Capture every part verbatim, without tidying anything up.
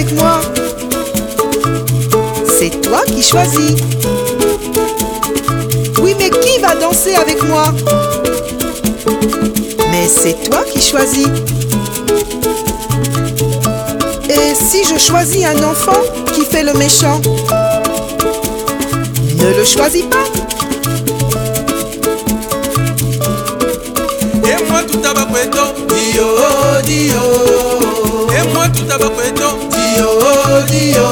avec moi. C'est toi qui choisis. Oui, mais qui va danser avec moi? Mais c'est toi qui choisis. Et si je choisis un enfant qui fait le méchant? Ne le choisis pas. Et moi tout à bas poéton, dio, dio. Et moi tout à bas poéton, dio, dio.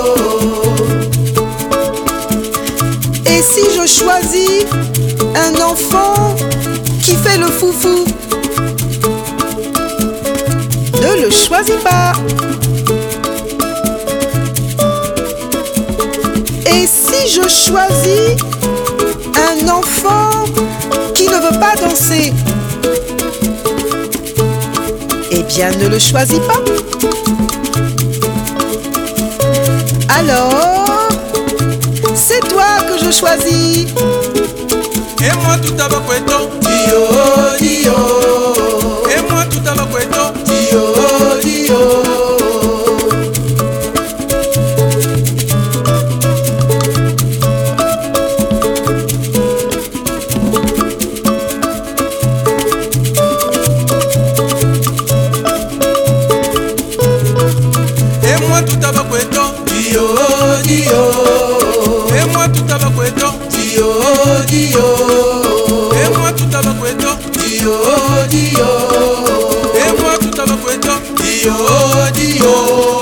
Et si je choisis un enfant qui fait le foufou? Ne le choisis pas. Et si je choisis un enfant qui ne veut pas danser? Eh bien, ne le choisis pas. Alors, c'est toi que je choisis. Et moi tout à bas poéton, dio, dio. Et moi tout à bas poéton, dio, dio. Et moi tout à bas poéton, dio, dio. Et moi tout à bas poéton, dio, dio. Et moi tout à bas poéton, dio, dio. Et moi tout à bas poéton, dio, dio.